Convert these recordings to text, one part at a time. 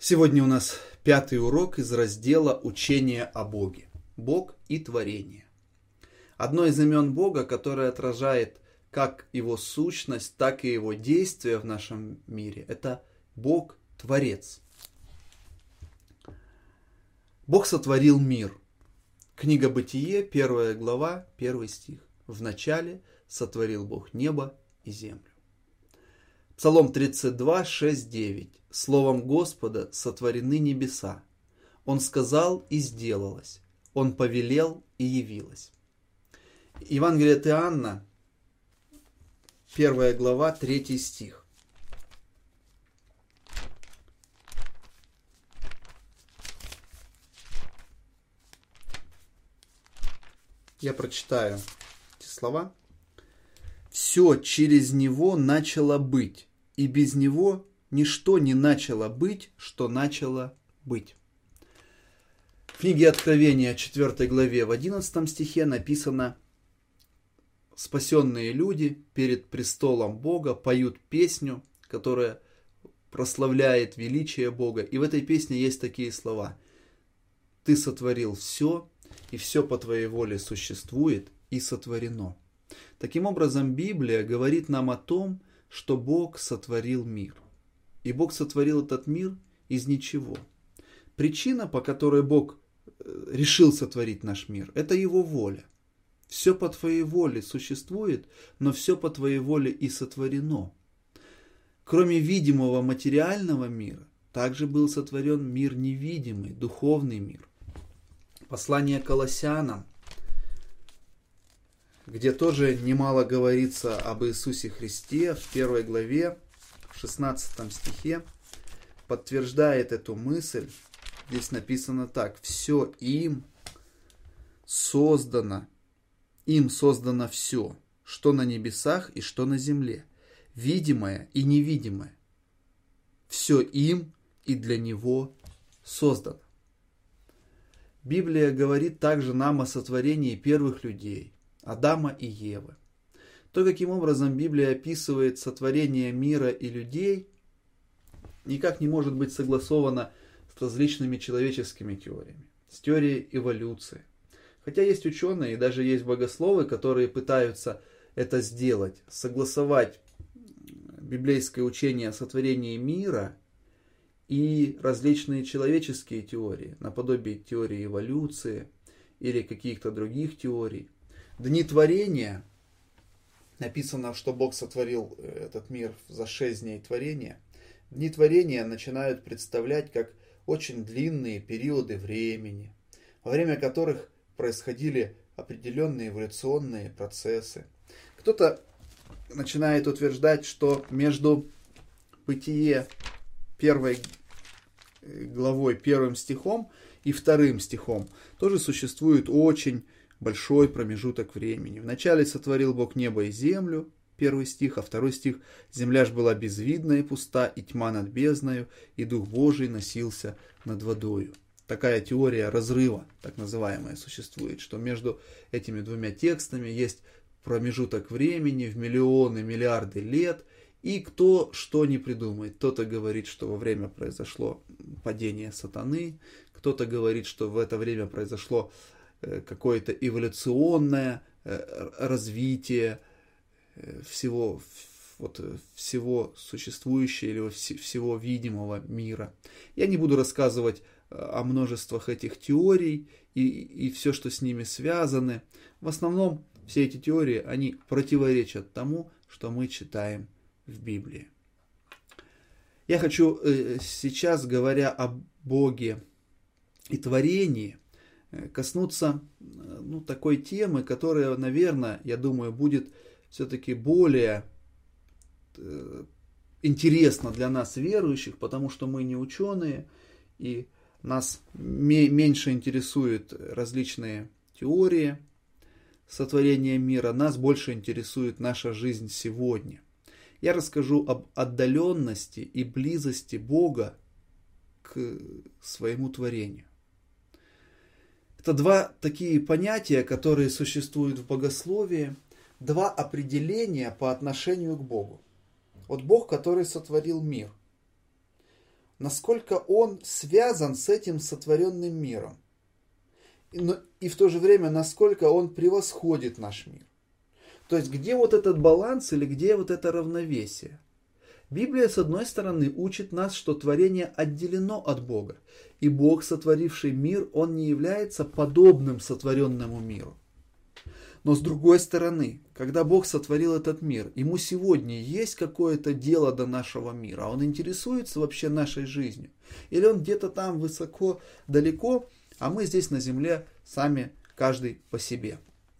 Сегодня у нас 5-й урок из раздела «Учение о Боге». Бог и творение. Одно из имен Бога, которое отражает как Его сущность, так и Его действия в нашем мире, это Бог-творец. Бог сотворил мир. Книга Бытие, 1 глава, 1 стих. «Вначале сотворил Бог небо и землю». Псалом 32, 6, 9. «Словом Господа сотворены небеса. Он сказал, и сделалось. Он повелел, и явилось». Евангелие от Иоанна, 1 глава, 3 стих. Я прочитаю эти слова. «Все через Него начало быть, и без Него ничто не начало быть, что начало быть». В книге Откровения, 4 главе, в 11 стихе написано: «Спасенные люди перед престолом Бога поют песню, которая прославляет величие Бога». И в этой песне есть такие слова: «Ты сотворил все, и все по Твоей воле существует и сотворено». Таким образом, Библия говорит нам о том, что Бог сотворил мир. И Бог сотворил этот мир из ничего. Причина, по которой Бог решил сотворить наш мир, это Его воля. Все по Твоей воле существует, но все по Твоей воле и сотворено. Кроме видимого материального мира, также был сотворен мир невидимый, духовный мир. Послание Колоссянам, где тоже немало говорится об Иисусе Христе, в 1 главе, в 16 стихе, подтверждает эту мысль. Здесь написано так: «Все им создано все, что на небесах и что на земле, видимое и невидимое. Все им и для Него создано». Библия говорит также нам о сотворении первых людей, Адама и Евы. То, каким образом Библия описывает сотворение мира и людей, никак не может быть согласовано с различными человеческими теориями, с теорией эволюции. Хотя есть ученые и даже есть богословы, которые пытаются это сделать, согласовать библейское учение о сотворении мира и различные человеческие теории, наподобие теории эволюции или каких-то других теорий. Дни творения, написано, что Бог сотворил этот мир за 6 дней творения. Дни творения начинают представлять как очень длинные периоды времени, во время которых происходили определенные эволюционные процессы. Кто-то начинает утверждать, что между Бытие 1 главой, 1 стихом и 2 стихом тоже существует очень большой промежуток времени. Вначале сотворил Бог небо и землю, 1 стих, а 2 стих: «Земля ж была безвидна и пуста, и тьма над бездною, и Дух Божий носился над водою». Такая теория разрыва, так называемая, существует, что между этими двумя текстами есть промежуток времени в миллионы, миллиарды лет, и кто что не придумает. Кто-то говорит, что во время произошло падение сатаны, кто-то говорит, что в это время произошло какое-то эволюционное развитие всего существующего или всего видимого мира. Я не буду рассказывать о множествах этих теорий и все, что с ними связаны. В основном все эти теории, они противоречат тому, что мы читаем в Библии. Я хочу сейчас, говоря о Боге и творении, коснуться такой темы, которая, наверное, я думаю, будет все-таки более интересна для нас, верующих, потому что мы не ученые, и нас меньше интересуют различные теории сотворения мира, нас больше интересует наша жизнь сегодня. Я расскажу об отдаленности и близости Бога к своему творению. Это два такие понятия, которые существуют в богословии, два определения по отношению к Богу. Вот Бог, который сотворил мир. насколько Он связан с этим сотворенным миром. И в то же время, насколько Он превосходит наш мир. То есть, где вот этот баланс или где вот это равновесие? Библия, с одной стороны, учит нас, что творение отделено от Бога. И Бог, сотворивший мир, Он не является подобным сотворенному миру. Но с другой стороны, когда Бог сотворил этот мир, Ему сегодня есть какое-то дело до нашего мира, Он интересуется вообще нашей жизнью? Или Он где-то там высоко, далеко, а мы здесь на земле сами, каждый по себе?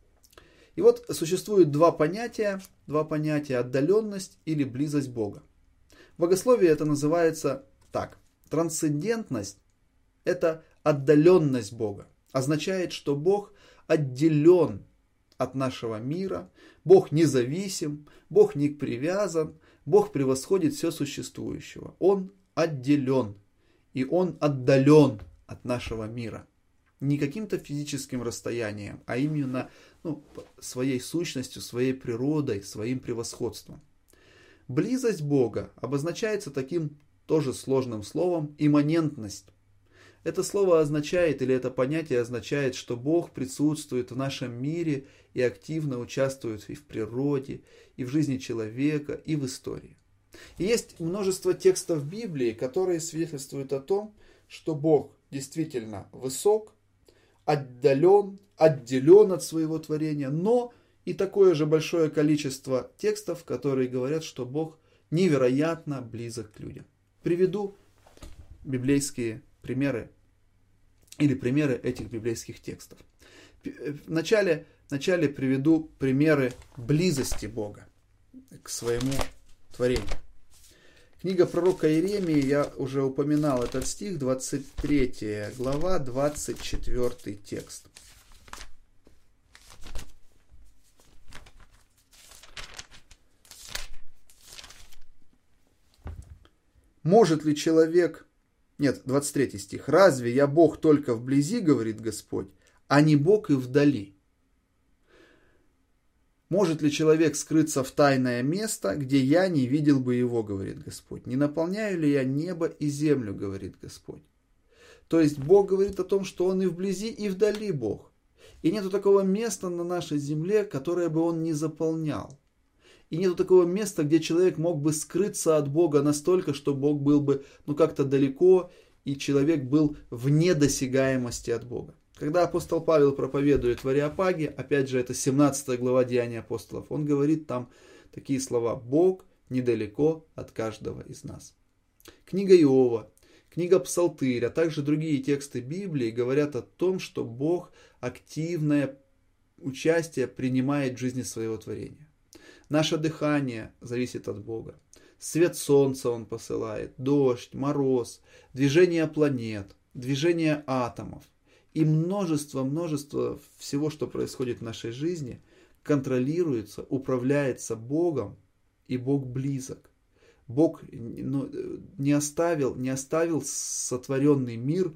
И вот существует два понятия отдаленность или близость Бога. В богословии это называется так. Трансцендентность – это отдаленность Бога. Означает, что Бог отделен от нашего мира, Бог независим, Бог не привязан, Бог превосходит все существующего. Он отделен, и Он отдален от нашего мира. Не каким-то физическим расстоянием, а именно своей сущностью, своей природой, своим превосходством. Близость Бога обозначается таким тоже сложным словом имманентность. Это слово означает, или это понятие означает, что Бог присутствует в нашем мире и активно участвует и в природе, и в жизни человека, и в истории. И есть множество текстов Библии, которые свидетельствуют о том, что Бог действительно высок, отдален, отделен от своего творения, но и такое же большое количество текстов, которые говорят, что Бог невероятно близок к людям. Приведу библейские примеры или примеры этих библейских текстов. Вначале приведу примеры близости Бога к своему творению. Книга пророка Иеремии, я уже упоминал этот стих, 23 глава, 24 текст. Может ли человек... Нет, 23 стих. «Разве я Бог только вблизи, говорит Господь, а не Бог и вдали? Может ли человек скрыться в тайное место, где я не видел бы его, говорит Господь? Не наполняю ли я небо и землю, говорит Господь?» То есть Бог говорит о том, что Он и вблизи, и вдали Бог. И нету такого места на нашей земле, которое бы Он не заполнял. И нету такого места, где человек мог бы скрыться от Бога настолько, что Бог был бы как-то далеко, и человек был вне досягаемости от Бога. Когда апостол Павел проповедует в Ареопаге, опять же, это 17 глава Деяний апостолов, он говорит там такие слова: «Бог недалеко от каждого из нас». Книга Иова, книга Псалтырь, а также другие тексты Библии говорят о том, что Бог активное участие принимает в жизни своего творения. Наше дыхание зависит от Бога. Свет солнца Он посылает, дождь, мороз, движение планет, движение атомов. И множество всего, что происходит в нашей жизни, контролируется, управляется Богом, и Бог близок. Бог не оставил сотворенный мир,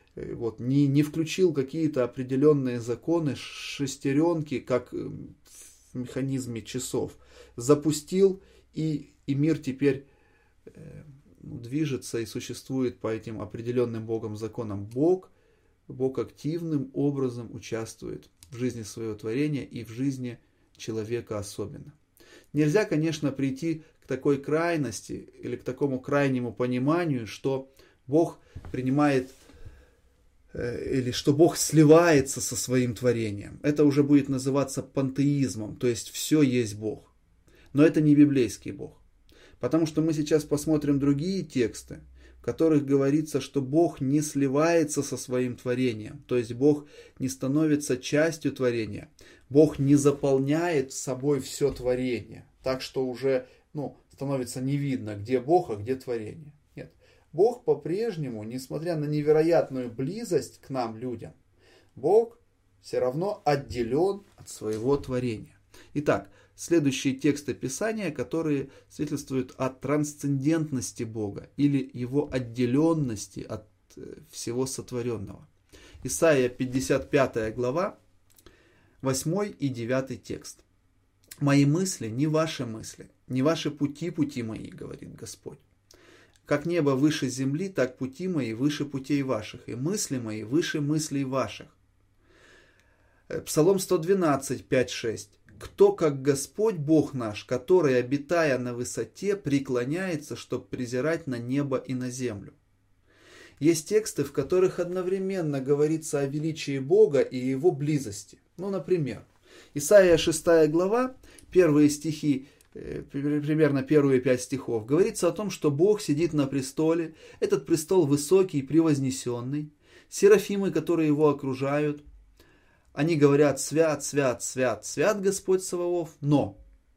не включил какие-то определенные законы, шестеренки, как в механизме часов, запустил, и мир теперь движется и существует по этим определенным Богом законам. Бог активным образом участвует в жизни своего творения и в жизни человека особенно. Нельзя, конечно, прийти к такой крайности или к такому крайнему пониманию, что Бог принимает или что Бог сливается со своим творением. Это уже будет называться пантеизмом, то есть все есть Бог. Но это не библейский Бог. Потому что мы сейчас посмотрим другие тексты, в которых говорится, что Бог не сливается со своим творением, то есть Бог не становится частью творения, Бог не заполняет собой все творение, так что уже становится не видно, где Бог, а где творение. Нет, Бог по-прежнему, несмотря на невероятную близость к нам, людям, Бог все равно отделен от своего творения. Итак, следующие тексты Писания, которые свидетельствуют о трансцендентности Бога или Его отделенности от всего сотворенного. Исайя 55 глава, 8 и 9 текст. «Мои мысли не ваши мысли, не ваши пути мои, говорит Господь. Как небо выше земли, так пути мои выше путей ваших, и мысли мои выше мыслей ваших. Псалом 112, 5-6. Кто, как Господь Бог наш, который, обитая на высоте, преклоняется, чтобы презирать на небо и на землю. Есть тексты, в которых одновременно говорится о величии Бога и Его близости. Например, Исайя 6 глава, первые стихи, примерно первые 5 стихов, говорится о том, что Бог сидит на престоле, этот престол высокий и превознесенный, серафимы, которые его окружают, они говорят: свят, свят, свят, свят Господь Саваоф, но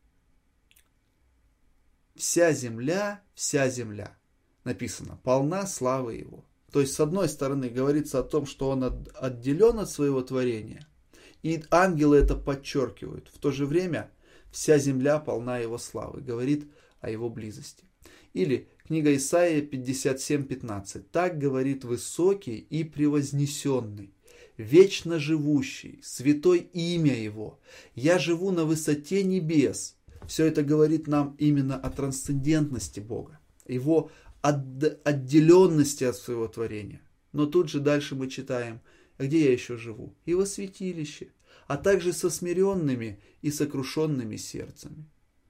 вся земля, написано, полна славы Его. То есть, с одной стороны, говорится о том, что Он отделен от своего творения, и ангелы это подчеркивают. В то же время вся земля полна Его славы, говорит о Его близости. Или книга Исаии 57:15. Так говорит высокий и превознесенный, вечно живущий, святой имя Его. Я живу на высоте небес. Все это говорит нам именно о трансцендентности Бога, Его отделенности от своего творения. Но тут же дальше мы читаем: а где я еще живу? И во святилище, а также со смиренными и сокрушенными сердцем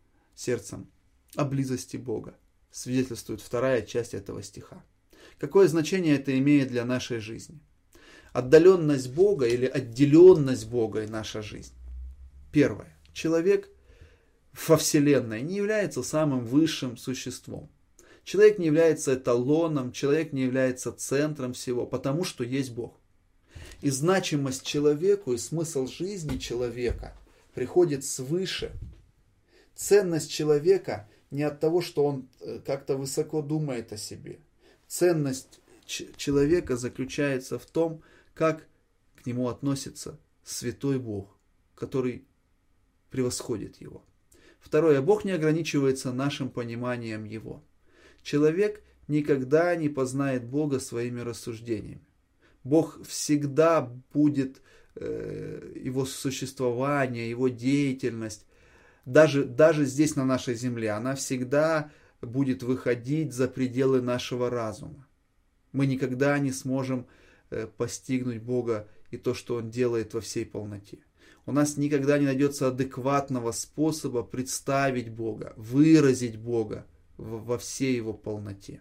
о близости Бога, свидетельствует вторая часть этого стиха. Какое значение это имеет для нашей жизни? Отдаленность Бога или отделенность Бога и наша жизнь. Первое. Человек во Вселенной не является самым высшим существом. Человек не является эталоном, человек не является центром всего, потому что есть Бог. И значимость человеку, и смысл жизни человека приходит свыше. Ценность человека не от того, что он как-то высоко думает о себе. Ценность человека заключается в том, как к нему относится святой Бог, который превосходит его. Второе. Бог не ограничивается нашим пониманием Его. Человек никогда не познает Бога своими рассуждениями. Бог всегда будет, Его существование, Его деятельность, даже здесь на нашей земле, она всегда будет выходить за пределы нашего разума. Мы никогда не сможем постигнуть Бога и то, что Он делает во всей полноте. У нас никогда не найдется адекватного способа представить Бога, выразить Бога во всей Его полноте.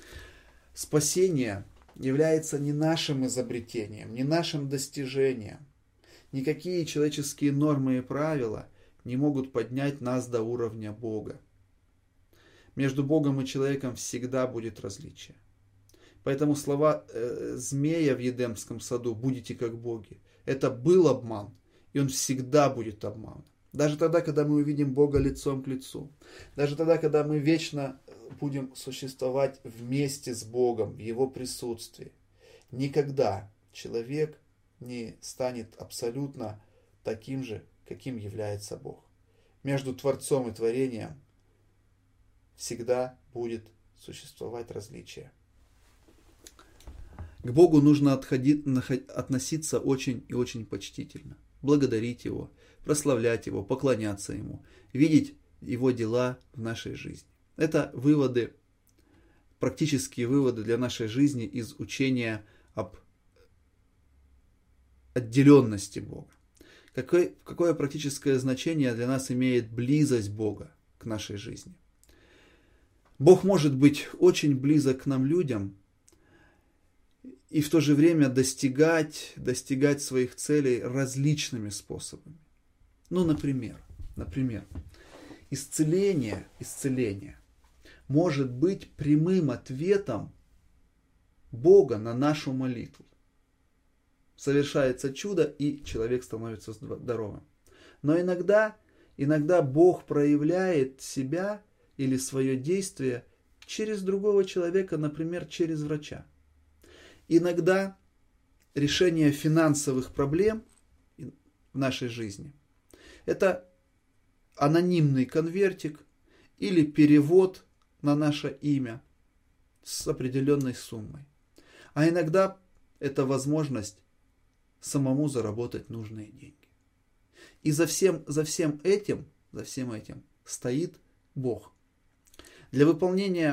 Спасение является не нашим изобретением, не нашим достижением. Никакие человеческие нормы и правила не могут поднять нас до уровня Бога. Между Богом и человеком всегда будет различие. Поэтому слова змея в Едемском саду «будете как боги» — это был обман, и он всегда будет обманом. Даже тогда, когда мы увидим Бога лицом к лицу, даже тогда, когда мы вечно будем существовать вместе с Богом, в Его присутствии, никогда человек не станет абсолютно таким же, каким является Бог. Между Творцом и Творением всегда будет существовать различие. К Богу нужно относиться очень и очень почтительно, благодарить Его, прославлять Его, поклоняться Ему, видеть Его дела в нашей жизни. Это выводы, практические выводы для нашей жизни из учения об отделенности Бога. Какое практическое значение для нас имеет близость Бога к нашей жизни? Бог может быть очень близок к нам, людям, и в то же время достигать своих целей различными способами. Например, исцеление может быть прямым ответом Бога на нашу молитву. Совершается чудо, и человек становится здоровым. Но иногда Бог проявляет себя или свое действие через другого человека, например, через врача. Иногда решение финансовых проблем в нашей жизни – это анонимный конвертик или перевод на наше имя с определенной суммой. А иногда это возможность самому заработать нужные деньги. И за всем этим стоит Бог. Для выполнения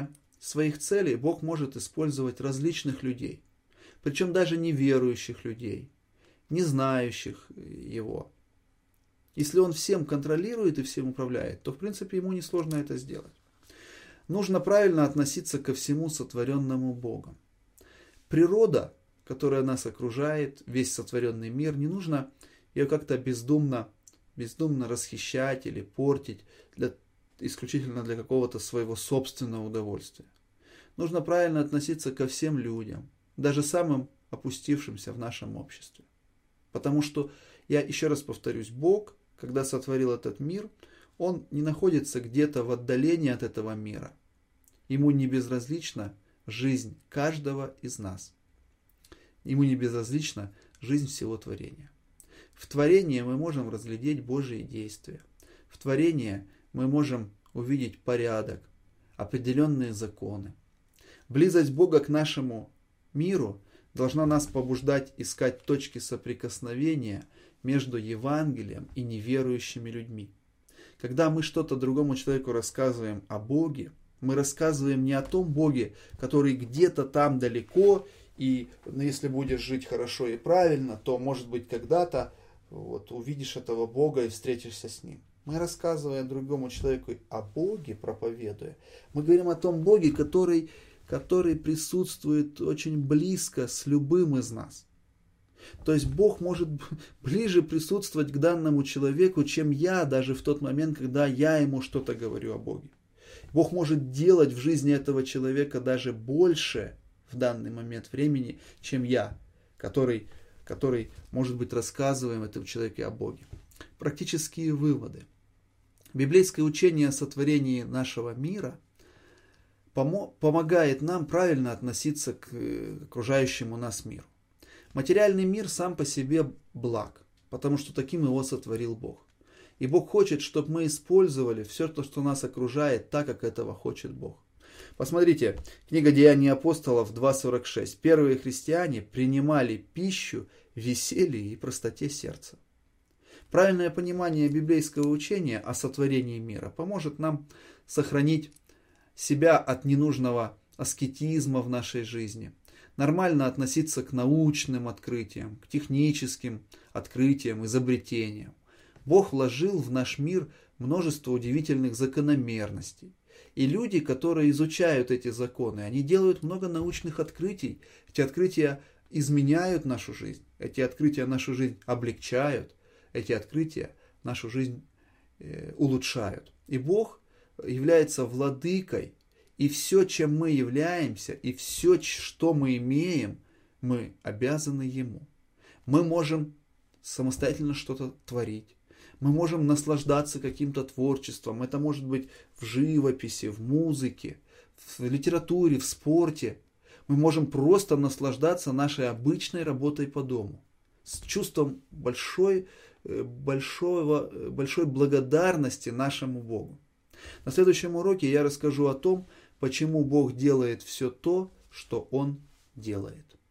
своих целей Бог может использовать различных людей, причем даже неверующих людей, не знающих Его. Если Он всем контролирует и всем управляет, то в принципе Ему несложно это сделать. Нужно правильно относиться ко всему сотворенному Богом. Природа, которая нас окружает, весь сотворенный мир, не нужно ее как-то бездумно расхищать или портить исключительно для какого-то своего собственного удовольствия. Нужно правильно относиться ко всем людям, даже самым опустившимся в нашем обществе. Потому что, я еще раз повторюсь, Бог, когда сотворил этот мир, Он не находится где-то в отдалении от этого мира. Ему не безразлична жизнь каждого из нас. Ему не безразлична жизнь всего творения. В творении мы можем разглядеть Божьи действия. В творении мы можем увидеть порядок, определенные законы. Близость Бога к нашему миру должна нас побуждать искать точки соприкосновения между Евангелием и неверующими людьми. Когда мы что-то другому человеку рассказываем о Боге, мы рассказываем не о том Боге, который где-то там далеко, и если будешь жить хорошо и правильно, то, может быть, когда-то увидишь этого Бога и встретишься с Ним. Мы рассказываем другому человеку о Боге, проповедуя. Мы говорим о том Боге, который присутствует очень близко с любым из нас. То есть Бог может ближе присутствовать к данному человеку, чем я, даже в тот момент, когда я ему что-то говорю о Боге. Бог может делать в жизни этого человека даже больше в данный момент времени, чем я, который может быть, рассказываем этому человеку о Боге. Практические выводы. Библейское учение о сотворении нашего мира помогает нам правильно относиться к окружающему нас миру. Материальный мир сам по себе благ, потому что таким его сотворил Бог. И Бог хочет, чтобы мы использовали все то, что нас окружает, так, как этого хочет Бог. Посмотрите, книга Деяний апостолов 2.46. Первые христиане принимали пищу в веселье и простоте сердца. Правильное понимание библейского учения о сотворении мира поможет нам сохранить себя от ненужного аскетизма в нашей жизни, нормально относиться к научным открытиям, к техническим открытиям, изобретениям. Бог вложил в наш мир множество удивительных закономерностей. И люди, которые изучают эти законы, они делают много научных открытий. Эти открытия изменяют нашу жизнь. Эти открытия нашу жизнь облегчают. Эти открытия нашу жизнь улучшают. И Бог является владыкой. И все, чем мы являемся, и все, что мы имеем, мы обязаны Ему. Мы можем самостоятельно что-то творить. Мы можем наслаждаться каким-то творчеством. Это может быть в живописи, в музыке, в литературе, в спорте. Мы можем просто наслаждаться нашей обычной работой по дому. С чувством большой благодарности нашему Богу. На следующем уроке я расскажу о том, почему Бог делает все то, что Он делает.